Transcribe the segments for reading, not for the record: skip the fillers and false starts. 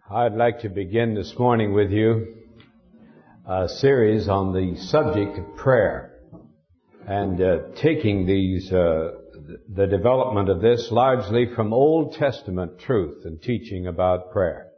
I'd like to begin this morning with you a series on the subject of prayer and taking the development of this largely from Old Testament truth and teaching about prayer.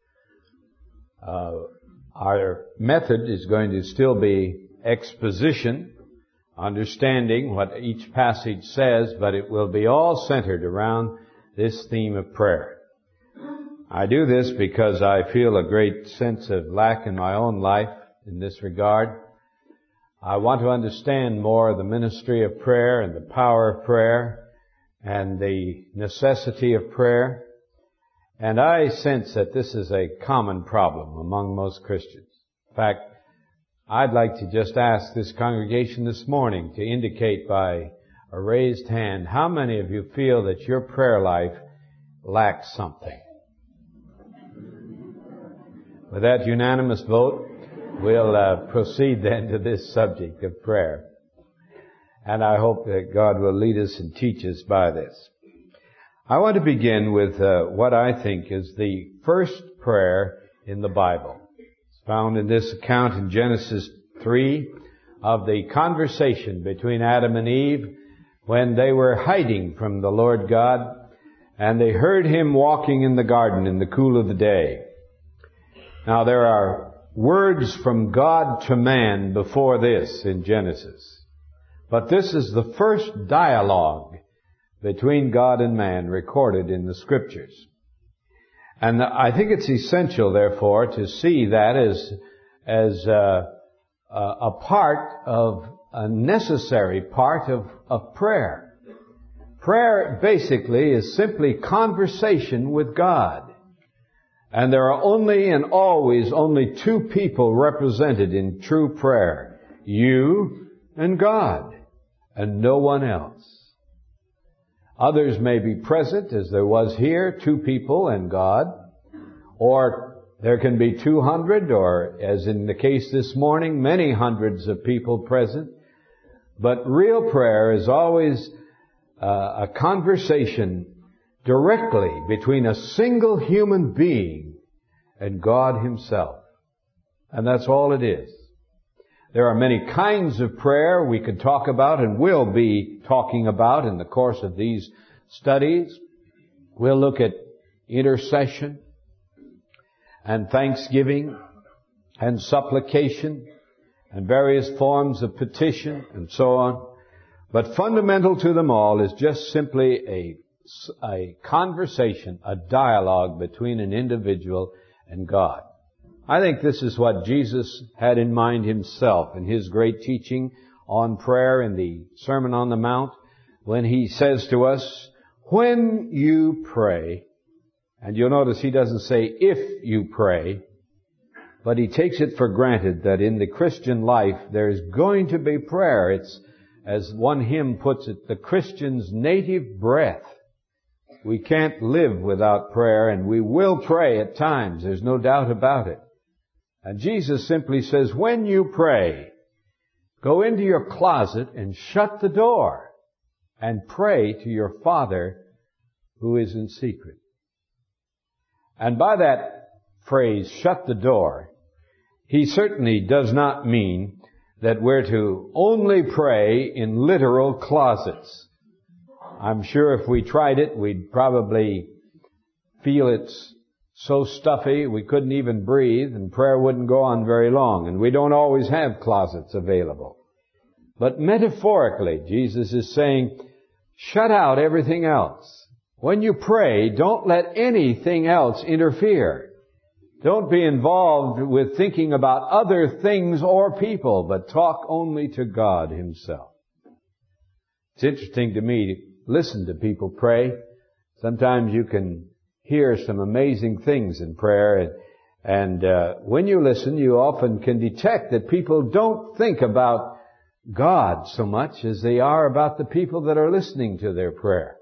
Our method is going to still be exposition, understanding what each passage says, but it will be all centered around this theme of prayer. I do this because I feel a great sense of lack in my own life in this regard. I want to understand more the ministry of prayer and the power of prayer and the necessity of prayer. And I sense that this is a common problem among most Christians. In fact, I'd like to just ask this congregation this morning to indicate by a raised hand how many of you feel that your prayer life lacks something. With that unanimous vote, we'll proceed then to this subject of prayer. And I hope that God will lead us and teach us by this. I want to begin with what I think is the first prayer in the Bible. It's found in this account in Genesis 3 of the conversation between Adam and Eve when they were hiding from the Lord God and they heard Him walking in the garden in the cool of the day. Now there are words from God to man before this in Genesis. But this is the first dialogue between God and man recorded in the Scriptures. And I think it's essential, therefore, to see that as a part of, a necessary part of prayer. Prayer basically is simply conversation with God. And there are only and always only two people represented in true prayer. You and God, and no one else. Others may be present, as there was here, two people and God. Or there can be 200, or as in the case this morning, many hundreds of people present. But real prayer is always a conversation directly between a single human being and God Himself. And that's all it is. There are many kinds of prayer we could talk about and will be talking about in the course of these studies. We'll look at intercession and thanksgiving and supplication and various forms of petition and so on. But fundamental to them all is just simply a conversation, a dialogue between an individual and God. I think this is what Jesus had in mind Himself in His great teaching on prayer in the Sermon on the Mount, when He says to us, when you pray, and you'll notice He doesn't say if you pray, but He takes it for granted that in the Christian life there's going to be prayer. It's, as one hymn puts it, the Christian's native breath. We can't live without prayer, and we will pray at times. There's no doubt about it. And Jesus simply says, when you pray, go into your closet and shut the door and pray to your Father who is in secret. And by that phrase, shut the door, He certainly does not mean that we're to only pray in literal closets. I'm sure if we tried it, we'd probably feel it's so stuffy we couldn't even breathe, and prayer wouldn't go on very long. And we don't always have closets available. But metaphorically, Jesus is saying, shut out everything else. When you pray, don't let anything else interfere. Don't be involved with thinking about other things or people, but talk only to God Himself. It's interesting to me to listen to people pray. Sometimes you can hear some amazing things in prayer, and when you listen, you often can detect that people don't think about God so much as they are about the people that are listening to their prayer.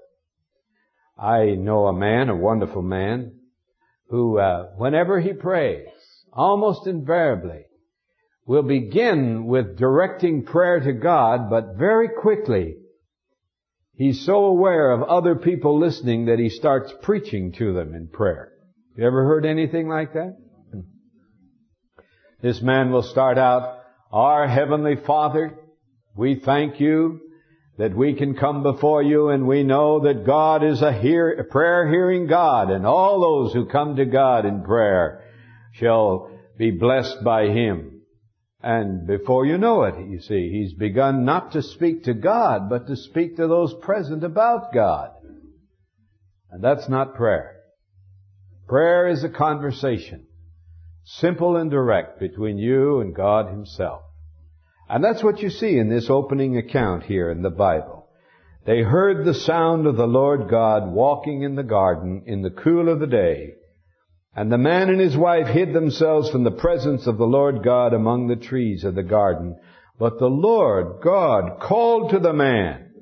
I know a man, a wonderful man, who whenever he prays, almost invariably, will begin with directing prayer to God, but very quickly he's so aware of other people listening that he starts preaching to them in prayer. You ever heard anything like that? This man will start out, "Our Heavenly Father, we thank you that we can come before you, and we know that God is a prayer-hearing God, and all those who come to God in prayer shall be blessed by Him." And before you know it, you see, he's begun not to speak to God, but to speak to those present about God. And that's not prayer. Prayer is a conversation, simple and direct, between you and God Himself. And that's what you see in this opening account here in the Bible. They heard the sound of the Lord God walking in the garden in the cool of the day. And the man and his wife hid themselves from the presence of the Lord God among the trees of the garden. But the Lord God called to the man.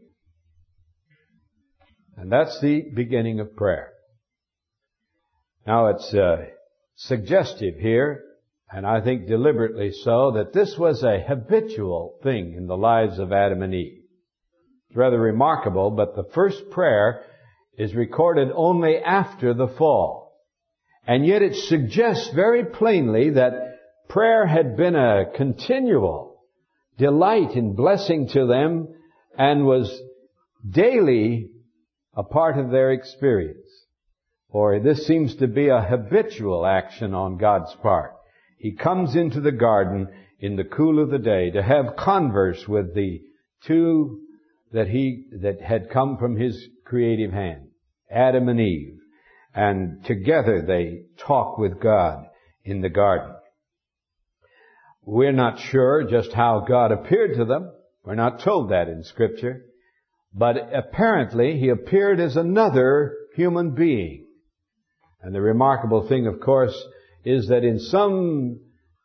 And that's the beginning of prayer. Now it's suggestive here, and I think deliberately so, that this was a habitual thing in the lives of Adam and Eve. It's rather remarkable, but the first prayer is recorded only after the fall. And yet it suggests very plainly that prayer had been a continual delight and blessing to them and was daily a part of their experience. For this seems to be a habitual action on God's part. He comes into the garden in the cool of the day to have converse with the two that had come from His creative hand, Adam and Eve. And together they talk with God in the garden. We're not sure just how God appeared to them. We're not told that in Scripture. But apparently He appeared as another human being. And the remarkable thing, of course, is that in some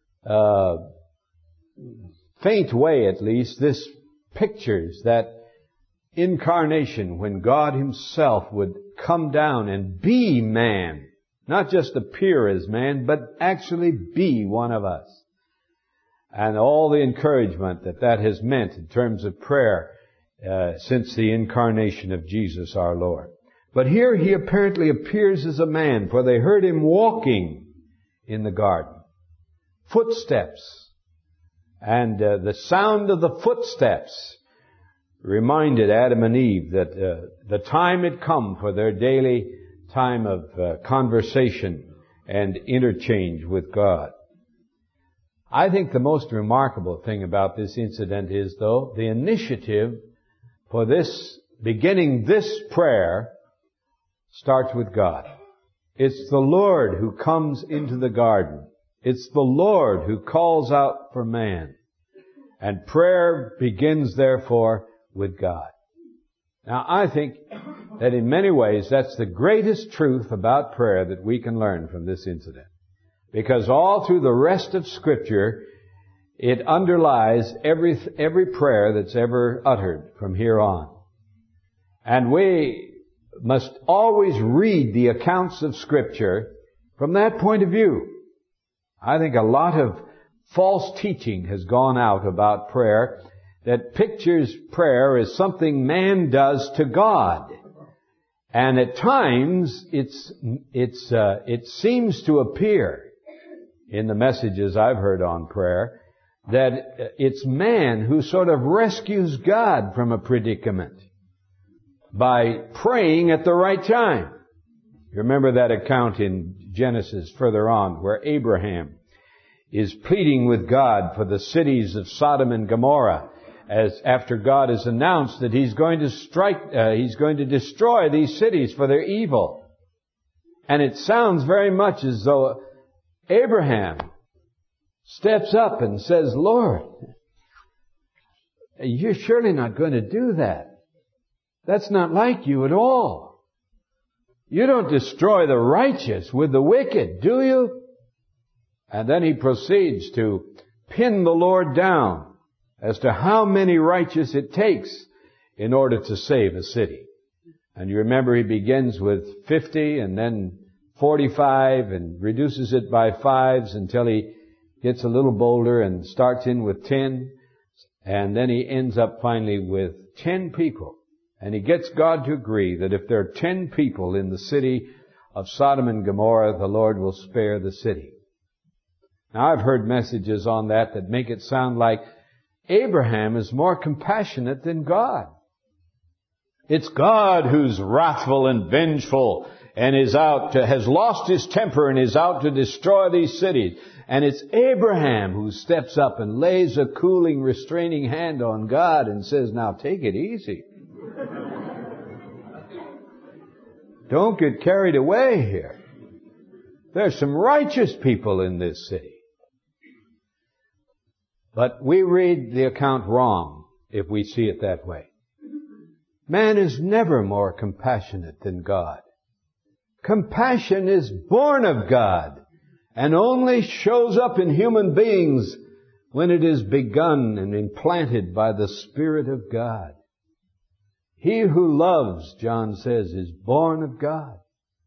faint way, at least, this pictures that incarnation when God Himself would come down and be man. Not just appear as man, but actually be one of us. And all the encouragement that has meant in terms of prayer since the incarnation of Jesus our Lord. But here He apparently appears as a man, for they heard Him walking in the garden. Footsteps. And the sound of the footsteps reminded Adam and Eve that the time had come for their daily time of conversation and interchange with God. I think the most remarkable thing about this incident is, though, the initiative for beginning this prayer starts with God. It's the Lord who comes into the garden. It's the Lord who calls out for man. And prayer begins, therefore, with God. Now, I think that in many ways that's the greatest truth about prayer that we can learn from this incident. Because all through the rest of Scripture, it underlies every prayer that's ever uttered from here on. And we must always read the accounts of Scripture from that point of view. I think a lot of false teaching has gone out about prayer that pictures prayer as something man does to God. And at times, it seems to appear in the messages I've heard on prayer that it's man who sort of rescues God from a predicament by praying at the right time. You remember that account in Genesis further on where Abraham is pleading with God for the cities of Sodom and Gomorrah as after God has announced that He's going to destroy these cities for their evil. And it sounds very much as though Abraham steps up and says, Lord, you're surely not going to do that. That's not like you at all. You don't destroy the righteous with the wicked, do you? And then he proceeds to pin the Lord down as to how many righteous it takes in order to save a city. And you remember he begins with 50 and then 45 and reduces it by 5s until he gets a little bolder and starts in with 10. And then he ends up finally with 10 people. And he gets God to agree that if there are 10 people in the city of Sodom and Gomorrah, the Lord will spare the city. Now, I've heard messages on that make it sound like Abraham is more compassionate than God. It's God who's wrathful and vengeful and has lost his temper and is out to destroy these cities. And it's Abraham who steps up and lays a cooling, restraining hand on God and says, now take it easy. Don't get carried away here. There's some righteous people in this city. But we read the account wrong if we see it that way. Man is never more compassionate than God. Compassion is born of God and only shows up in human beings when it is begun and implanted by the Spirit of God. He who loves, John says, is born of God.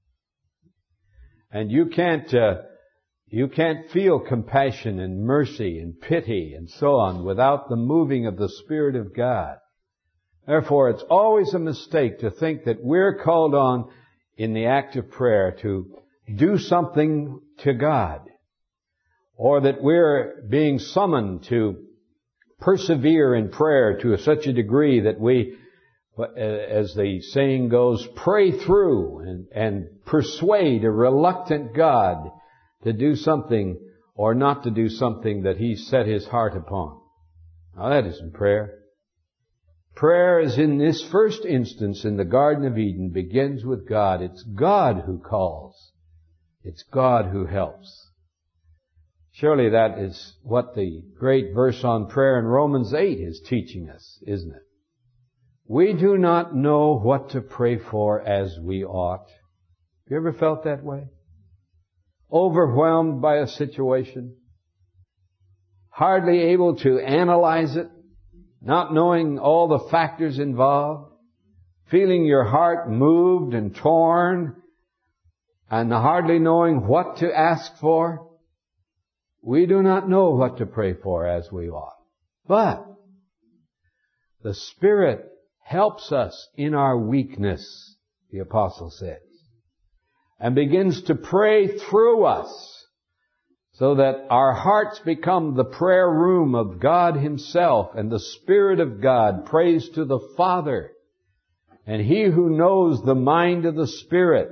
And you can't feel compassion and mercy and pity and so on without the moving of the Spirit of God. Therefore, it's always a mistake to think that we're called on in the act of prayer to do something to God, or that we're being summoned to persevere in prayer to such a degree that we, as the saying goes, pray through and persuade a reluctant God to do something or not to do something that He set His heart upon. Now that isn't prayer. Prayer is in this first instance in the Garden of Eden begins with God. It's God who calls. It's God who helps. Surely that is what the great verse on prayer in Romans 8 is teaching us, isn't it? We do not know what to pray for as we ought. Have you ever felt that way? Overwhelmed by a situation, hardly able to analyze it, not knowing all the factors involved, feeling your heart moved and torn, and hardly knowing what to ask for. We do not know what to pray for as we ought. But the Spirit helps us in our weakness, the Apostle says, and begins to pray through us so that our hearts become the prayer room of God Himself, and the Spirit of God prays to the Father. And He who knows the mind of the Spirit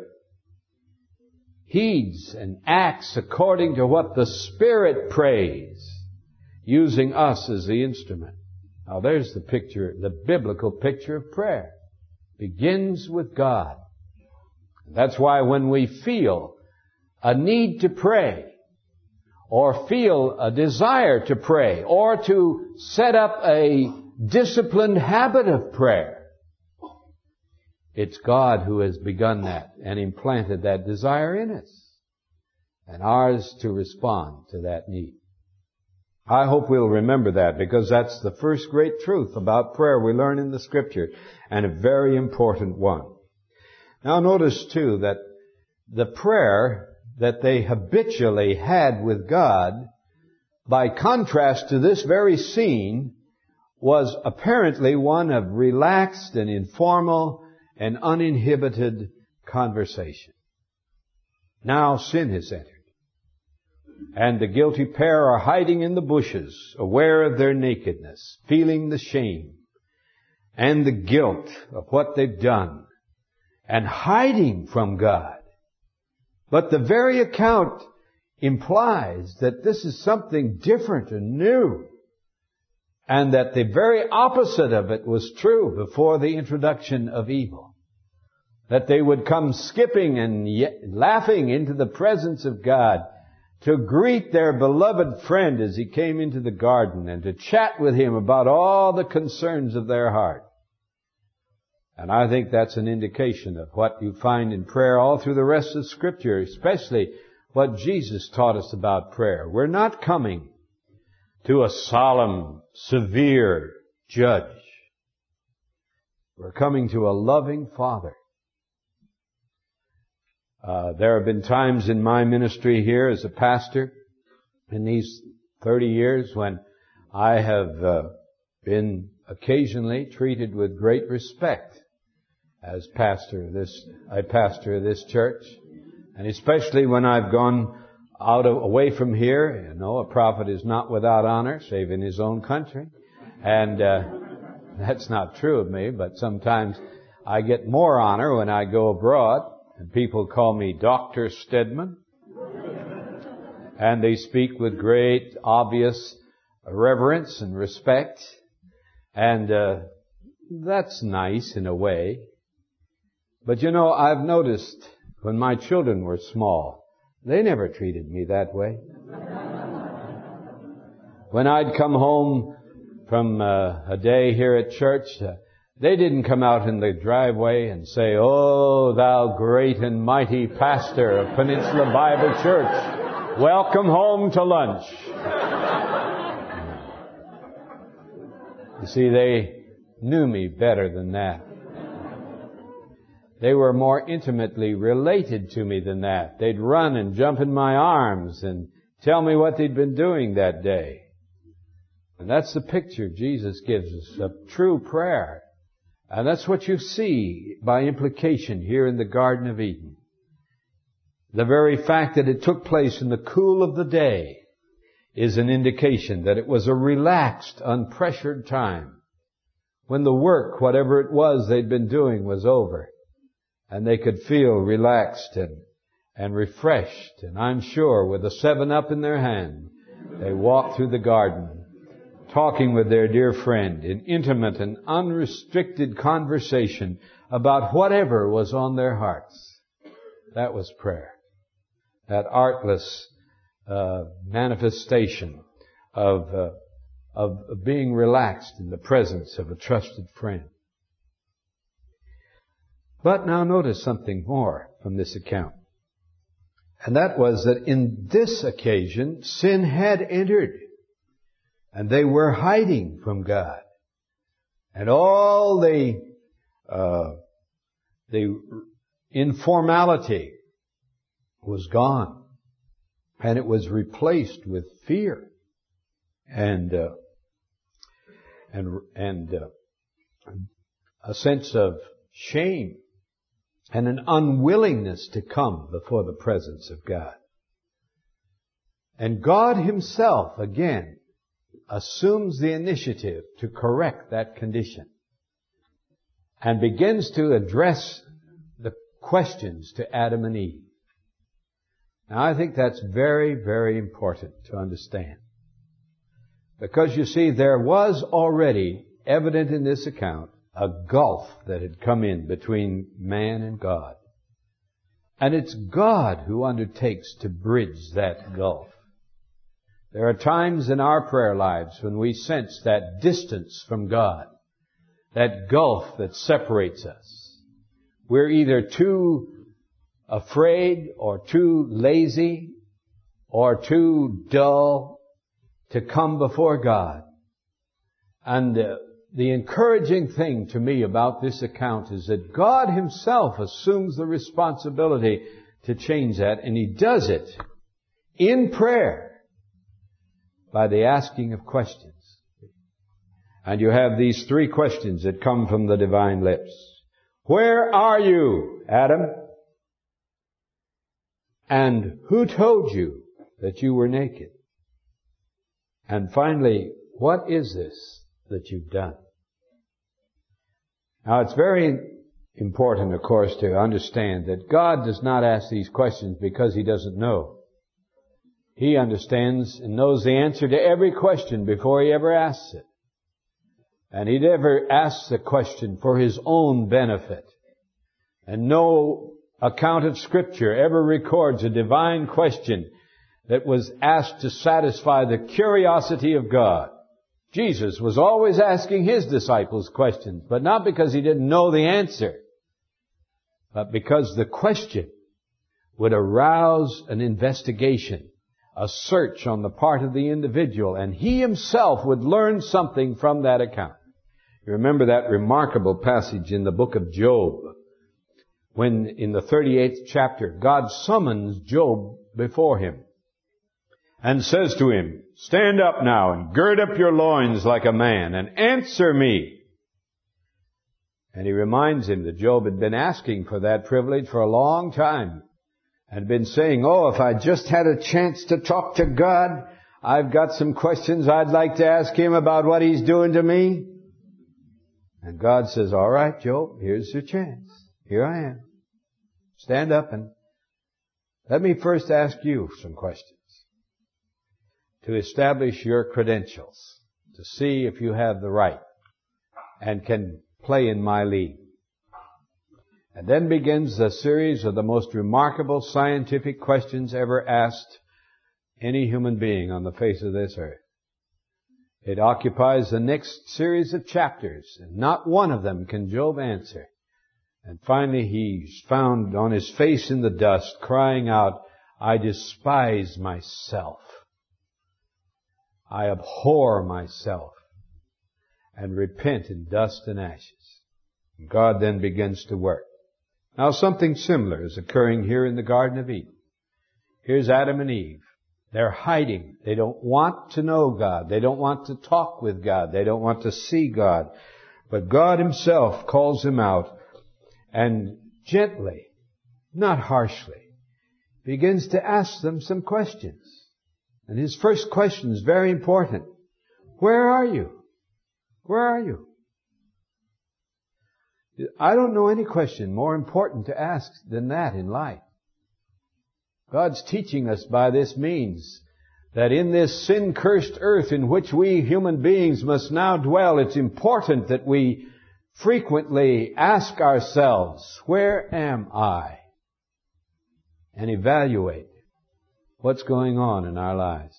heeds and acts according to what the Spirit prays, using us as the instrument. Now there's the picture, the biblical picture of prayer. Begins with God. That's why when we feel a need to pray, or feel a desire to pray, or to set up a disciplined habit of prayer, it's God who has begun that and implanted that desire in us, and ours to respond to that need. I hope we'll remember that, because that's the first great truth about prayer we learn in the Scripture, and a very important one. Now notice too that the prayer that they habitually had with God, by contrast to this very scene, was apparently one of relaxed and informal and uninhibited conversation. Now sin has entered, and the guilty pair are hiding in the bushes, aware of their nakedness, feeling the shame and the guilt of what they've done, and hiding from God. But the very account implies that this is something different and new, and that the very opposite of it was true before the introduction of evil. That they would come skipping and laughing into the presence of God to greet their beloved friend as he came into the garden, and to chat with him about all the concerns of their heart. And I think that's an indication of what you find in prayer all through the rest of Scripture, especially what Jesus taught us about prayer. We're not coming to a solemn, severe judge. We're coming to a loving Father. There have been times in my ministry here as a pastor in these 30 years when I have been occasionally treated with great respect as I pastor this church. And especially when I've gone away from here, a prophet is not without honor, save in his own country. And that's not true of me, but sometimes I get more honor when I go abroad, and people call me Dr. Stedman. And they speak with great, obvious reverence and respect. And that's nice in a way. But I've noticed when my children were small, they never treated me that way. When I'd come home from a day here at church, they didn't come out in the driveway and say, "Oh, thou great and mighty pastor of Peninsula Bible Church, welcome home to lunch." You see, they knew me better than that. They were more intimately related to me than that. They'd run and jump in my arms and tell me what they'd been doing that day. And that's the picture Jesus gives us of true prayer. And that's what you see by implication here in the Garden of Eden. The very fact that it took place in the cool of the day is an indication that it was a relaxed, unpressured time when the work, whatever it was they'd been doing, was over. And they could feel relaxed and refreshed. And I'm sure with a 7-Up in their hand, they walked through the garden, talking with their dear friend in intimate and unrestricted conversation about whatever was on their hearts. That was prayer. That artless manifestation of being relaxed in the presence of a trusted friend. But now notice something more from this account. And that was that in this occasion, sin had entered. And they were hiding from God. And all the informality was gone. And it was replaced with fear and a sense of shame and an unwillingness to come before the presence of God. And God Himself, again, assumes the initiative to correct that condition and begins to address the questions to Adam and Eve. Now, I think that's very, very important to understand. Because, you see, there was already evident in this account a gulf that had come in between man and God. And it's God who undertakes to bridge that gulf. There are times in our prayer lives when we sense that distance from God, that gulf that separates us. We're either too afraid or too lazy or too dull to come before God. And the encouraging thing to me about this account is that God Himself assumes the responsibility to change that, and He does it in prayer by the asking of questions. And you have these 3 questions that come from the divine lips. Where are you, Adam? And who told you that you were naked? And finally, what is this that you've done? Now, it's very important, of course, to understand that God does not ask these questions because He doesn't know. He understands and knows the answer to every question before He ever asks it. And He never asks a question for His own benefit. And no account of Scripture ever records a divine question that was asked to satisfy the curiosity of God. Jesus was always asking His disciples questions, but not because He didn't know the answer, but because the question would arouse an investigation, a search on the part of the individual, and he himself would learn something from that account. You remember that remarkable passage in the book of Job, when in the 38th chapter, God summons Job before Him and says to him, "Stand up now and gird up your loins like a man and answer me." And He reminds him that Job had been asking for that privilege for a long time. and been saying, oh, if I just had a chance to talk to God, I've got some questions I'd like to ask Him about what He's doing to me. And God says, all right, Job, here's your chance. Here I am. Stand up and let me first ask you some questions to establish your credentials, to see if you have the right and can play in my league. And then begins a series of the most remarkable scientific questions ever asked any human being on the face of this earth. It occupies the next series of chapters, and not one of them can Job answer. And finally he's found on his face in the dust, crying out, I despise myself. I abhor myself, and repent in dust and ashes. And God then begins to work. Now something similar is occurring here in the Garden of Eden. Here's Adam and Eve. They're hiding. They don't want to know God. They don't want to talk with God. They don't want to see God. But God Himself calls them out and gently, not harshly, begins to ask them some questions. And His first question is very important. Where are you? Where are you? I don't know any question more important to ask than that in life. God's teaching us by this means that in this sin-cursed earth in which we human beings must now dwell, it's important that we frequently ask ourselves, where am I? And evaluate what's going on in our lives.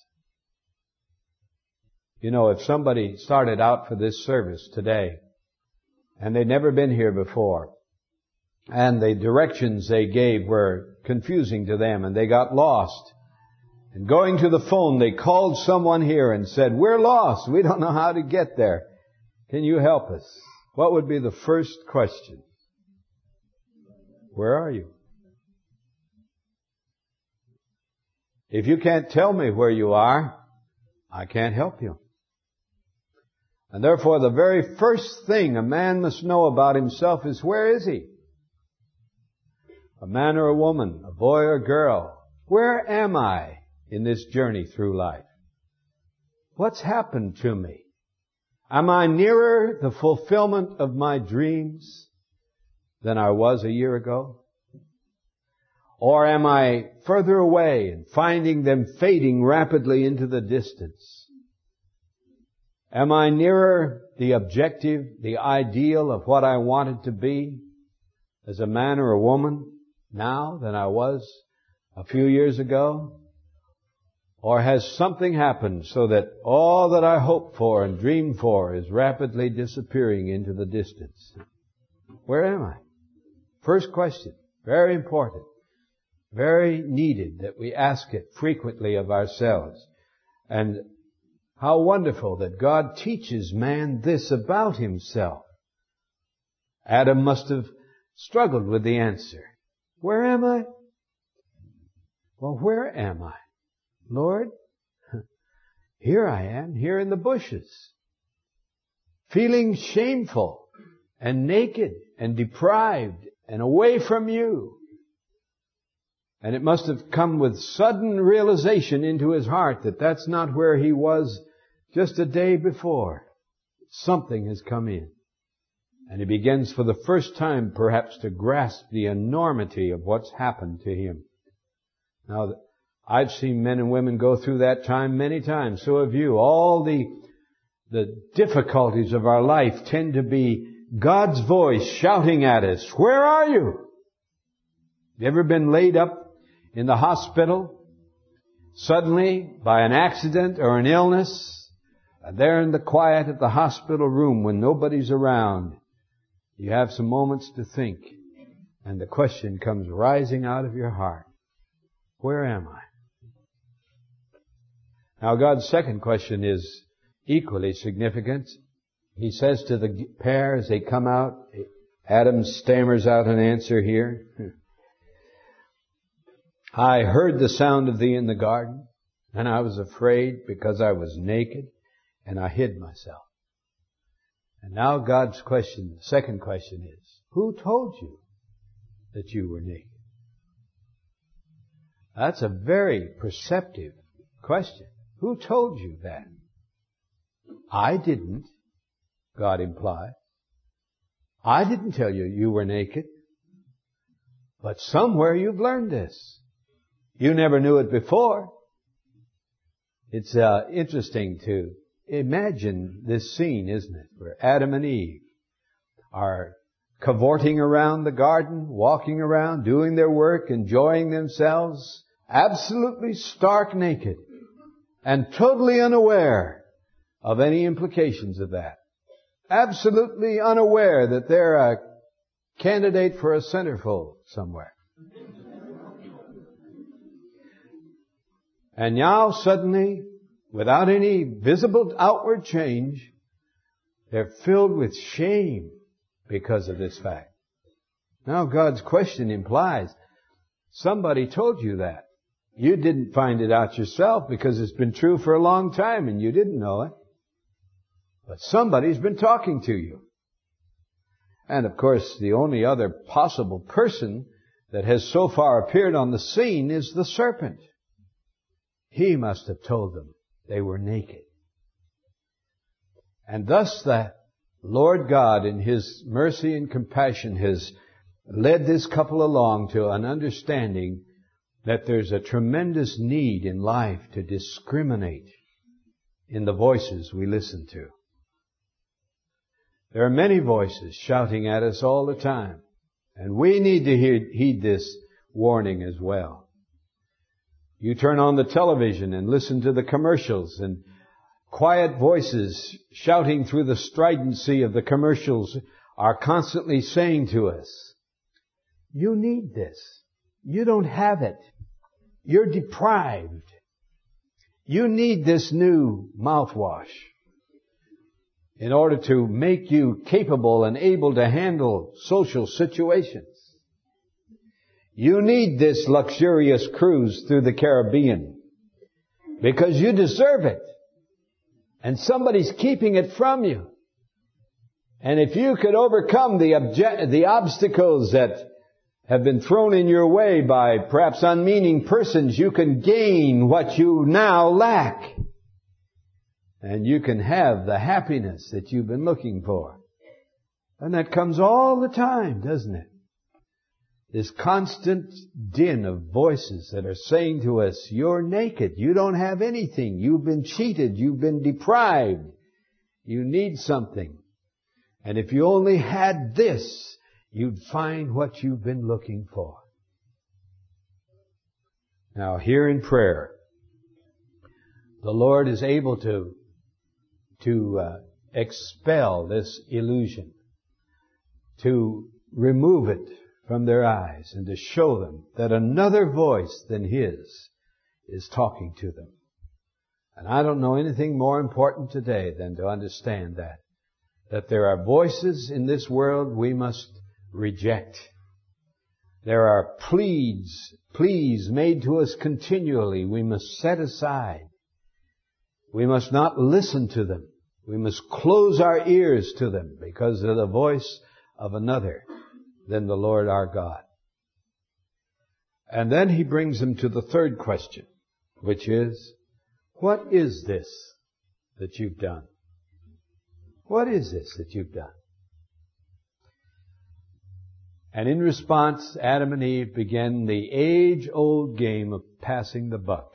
You know, if somebody started out for this service today and they'd never been here before, and the directions they gave were confusing to them, and they got lost, and going to the phone, they called someone here and said, we're lost. We don't know how to get there. Can you help us? What would be the first question? Where are you? If you can't tell me where you are, I can't help you. And therefore, the very first thing a man must know about himself is, where is he? A man or a woman, a boy or a girl. Where am I in this journey through life? What's happened to me? Am I nearer the fulfillment of my dreams than I was a year ago? Or am I further away and finding them fading rapidly into the distance? Am I nearer the objective, the ideal of what I wanted to be as a man or a woman now than I was a few years ago? Or has something happened so that all that I hoped for and dreamed for is rapidly disappearing into the distance? Where am I? First question. Very important. Very needed that we ask it frequently of ourselves. And how wonderful that God teaches man this about himself. Adam must have struggled with the answer. Where am I? Well, where am I? Lord, here I am, here in the bushes, feeling shameful and naked and deprived and away from you. And it must have come with sudden realization into his heart that that's not where he was just a day before. Something has come in. And he begins for the first time perhaps to grasp the enormity of what's happened to him. Now, I've seen men and women go through that time many times. So have you. All the difficulties of our life tend to be God's voice shouting at us, where are you? You ever been laid up in the hospital suddenly by an accident or an illness? There in the quiet of the hospital room when nobody's around, you have some moments to think, and the question comes rising out of your heart. Where am I? Now, God's second question is equally significant. He says to the pair as they come out, Adam stammers out an answer here. I heard the sound of thee in the garden, and I was afraid because I was naked, and I hid myself. And now God's question, the second question is, who told you that you were naked? That's a very perceptive question. Who told you that? I didn't, God implied. I didn't tell you you were naked. But somewhere you've learned this. You never knew it before. It's interesting to imagine this scene, isn't it? Where Adam and Eve are cavorting around the garden, walking around, doing their work, enjoying themselves, absolutely stark naked, and totally unaware of any implications of that. Absolutely unaware that they're a candidate for a centerfold somewhere. And now suddenly, without any visible outward change, they're filled with shame because of this fact. Now God's question implies, somebody told you that. You didn't find it out yourself because it's been true for a long time and you didn't know it. But somebody's been talking to you. And of course, the only other possible person that has so far appeared on the scene is the serpent. He must have told them they were naked. And thus the Lord God, in His mercy and compassion, has led this couple along to an understanding that there's a tremendous need in life to discriminate in the voices we listen to. There are many voices shouting at us all the time, and we need to heed this warning as well. You turn on the television and listen to the commercials, and quiet voices shouting through the stridency of the commercials are constantly saying to us, you need this. You don't have it. You're deprived. You need this new mouthwash in order to make you capable and able to handle social situations. You need this luxurious cruise through the Caribbean because you deserve it. And somebody's keeping it from you. And if you could overcome the obstacles that have been thrown in your way by perhaps unmeaning persons, you can gain what you now lack. And you can have the happiness that you've been looking for. And that comes all the time, doesn't it? This constant din of voices that are saying to us, you're naked, you don't have anything, you've been cheated, you've been deprived, you need something. And if you only had this, you'd find what you've been looking for. Now here in prayer, the Lord is able to expel this illusion, to remove it from their eyes and to show them that another voice than His is talking to them. And I don't know anything more important today than to understand that there are voices in this world we must reject. There are pleas made to us continually we must set aside. We must not listen to them. We must close our ears to them because they're the voice of another than the Lord our God. And then He brings them to the third question, which is, what is this that you've done? What is this that you've done? And in response, Adam and Eve began the age-old game of passing the buck.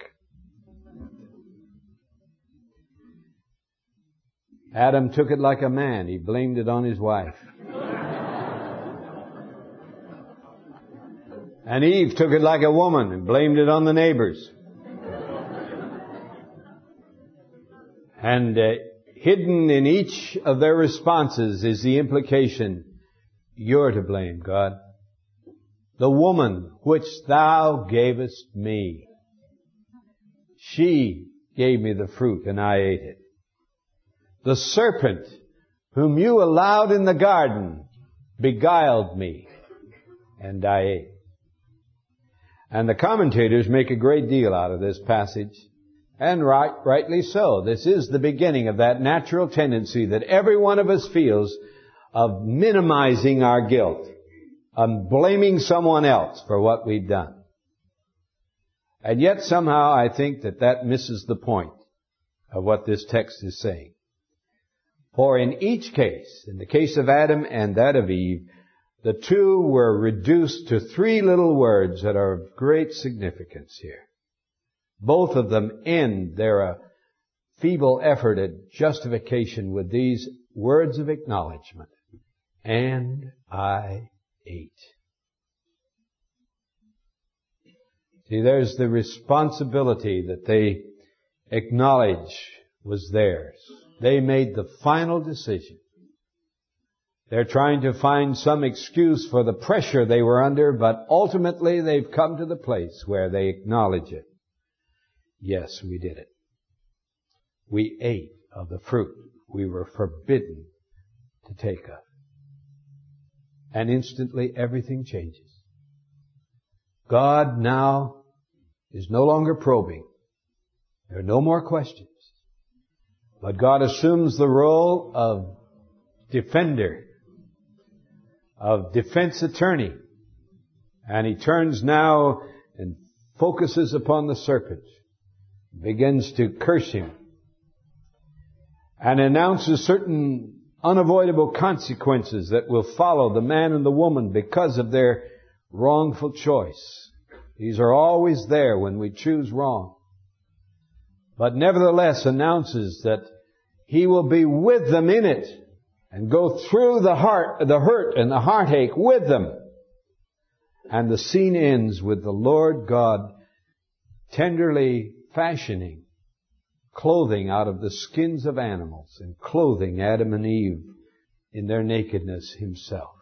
Adam took it like a man. He blamed it on his wife. And Eve took it like a woman and blamed it on the neighbors. And hidden in each of their responses is the implication, you're to blame, God. The woman which thou gavest me. She gave me the fruit and I ate it. The serpent whom you allowed in the garden beguiled me and I ate. And the commentators make a great deal out of this passage. And rightly so. This is the beginning of that natural tendency that every one of us feels of minimizing our guilt, of blaming someone else for what we've done. And yet somehow I think that misses the point of what this text is saying. For in each case, in the case of Adam and that of Eve, the two were reduced to three little words that are of great significance here. Both of them end their feeble effort at justification with these words of acknowledgement. And I ate. See, there's the responsibility that they acknowledge was theirs. They made the final decision. They're trying to find some excuse for the pressure they were under, but ultimately they've come to the place where they acknowledge it. Yes, we did it. We ate of the fruit we were forbidden to take of. And instantly everything changes. God now is no longer probing. There are no more questions. But God assumes the role of defender, of defense attorney. And He turns now and focuses upon the serpent, begins to curse him, and announces certain unavoidable consequences that will follow the man and the woman because of their wrongful choice. These are always there when we choose wrong. But nevertheless announces that He will be with them in it and go through the hurt and the heartache with them. And the scene ends with the Lord God tenderly fashioning clothing out of the skins of animals and clothing Adam and Eve in their nakedness Himself.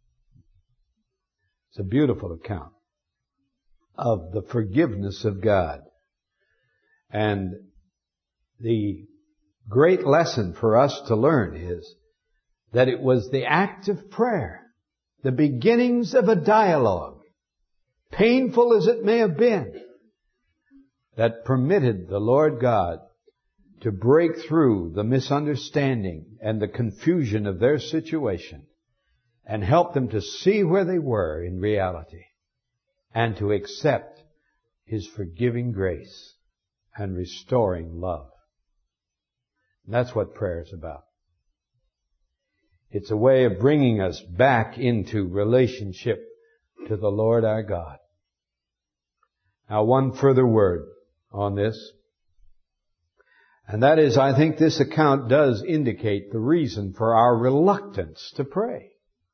It's a beautiful account of the forgiveness of God. And the great lesson for us to learn is that it was the act of prayer, the beginnings of a dialogue, painful as it may have been, that permitted the Lord God to break through the misunderstanding and the confusion of their situation and help them to see where they were in reality and to accept His forgiving grace and restoring love. And that's what prayer is about. It's a way of bringing us back into relationship to the Lord our God. Now, one further word on this, and that is, I think this account does indicate the reason for our reluctance to pray.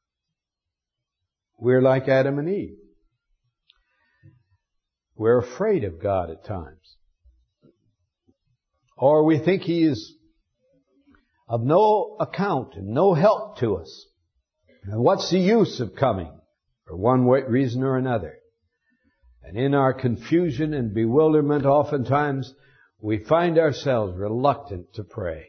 We're like Adam and Eve. We're afraid of God at times. Or we think He is of no account and no help to us. And what's the use of coming? For one reason or another. And in our confusion and bewilderment, oftentimes, we find ourselves reluctant to pray.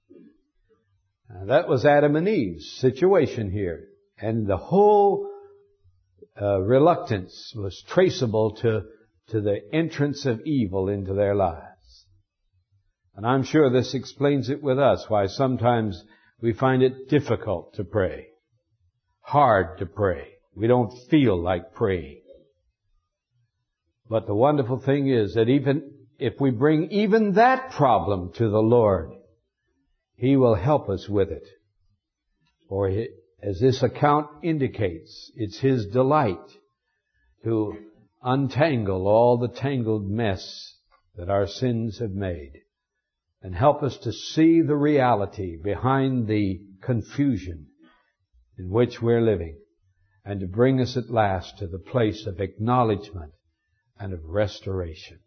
That was Adam and Eve's situation here. And the whole reluctance was traceable to the entrance of evil into their lives. And I'm sure this explains it with us, why sometimes we find it difficult to pray, hard to pray. We don't feel like praying. But the wonderful thing is that even if we bring even that problem to the Lord, He will help us with it. For as this account indicates, it's His delight to untangle all the tangled mess that our sins have made and help us to see the reality behind the confusion in which we're living and to bring us at last to the place of acknowledgement and of restoration.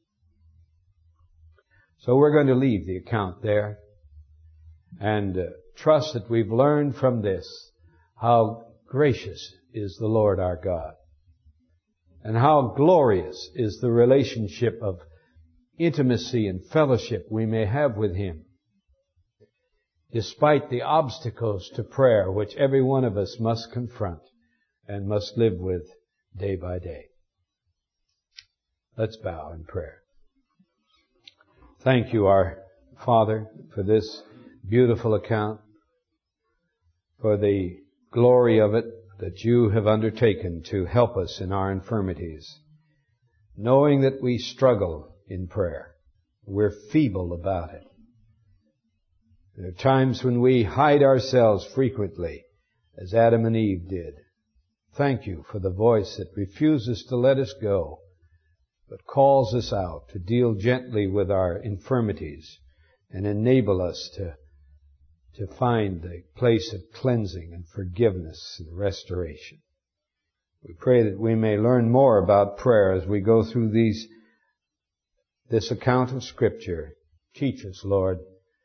So we're going to leave the account there and trust that we've learned from this how gracious is the Lord our God and how glorious is the relationship of intimacy and fellowship we may have with Him, despite the obstacles to prayer which every one of us must confront and must live with day by day. Let's bow in prayer. Thank You, our Father, for this beautiful account, for the glory of it that You have undertaken to help us in our infirmities. knowing that we struggle in prayer. We're feeble about it. There are times when we hide ourselves frequently, as Adam and Eve did. Thank you for the voice that refuses to let us go, but calls us out to deal gently with our infirmities and enable us to find the place of cleansing and forgiveness and restoration. We pray that we may learn more about prayer as we go through this account of Scripture. Teach us, Lord,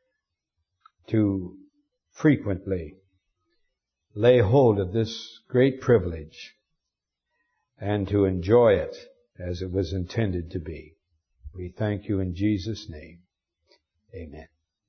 to frequently lay hold of this great privilege and to enjoy it as it was intended to be. We thank you in Jesus' name. Amen.